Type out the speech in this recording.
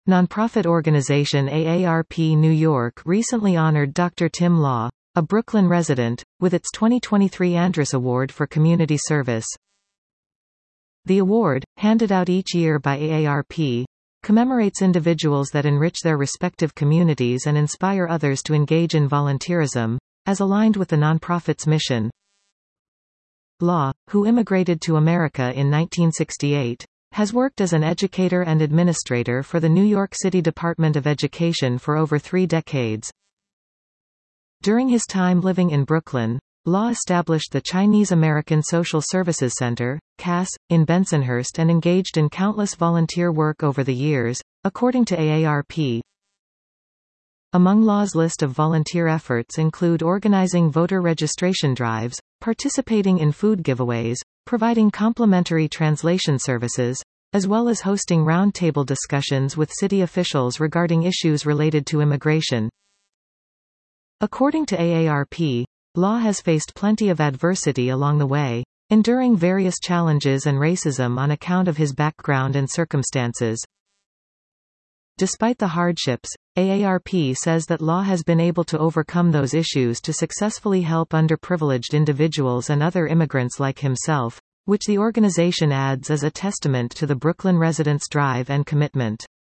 Nonprofit organization AARP New York recently honored Dr. Tim Law, a Brooklyn resident, with its 2023 Andrus Award for Community Service. The award, handed out each year by AARP, commemorates individuals that enrich their respective communities and inspire others to engage in volunteerism, as aligned with the nonprofit's mission. Law, who immigrated to America in 1968, has worked as an educator and administrator for the New York City Department of Education for over 3 decades. During his time living in Brooklyn, Law established the Chinese American Social Services Center, CAS, in Bensonhurst and engaged in countless volunteer work over the years, according to AARP. Among Law's list of volunteer efforts include organizing voter registration drives, participating in food giveaways, providing complimentary translation services, as well as hosting roundtable discussions with city officials regarding issues related to immigration. According to AARP, Law has faced plenty of adversity along the way, enduring various challenges and racism on account of his background and circumstances. Despite the hardships, AARP says that Law has been able to overcome those issues to successfully help underprivileged individuals and other immigrants like himself, which the organization adds as a testament to the Brooklyn residents' drive and commitment.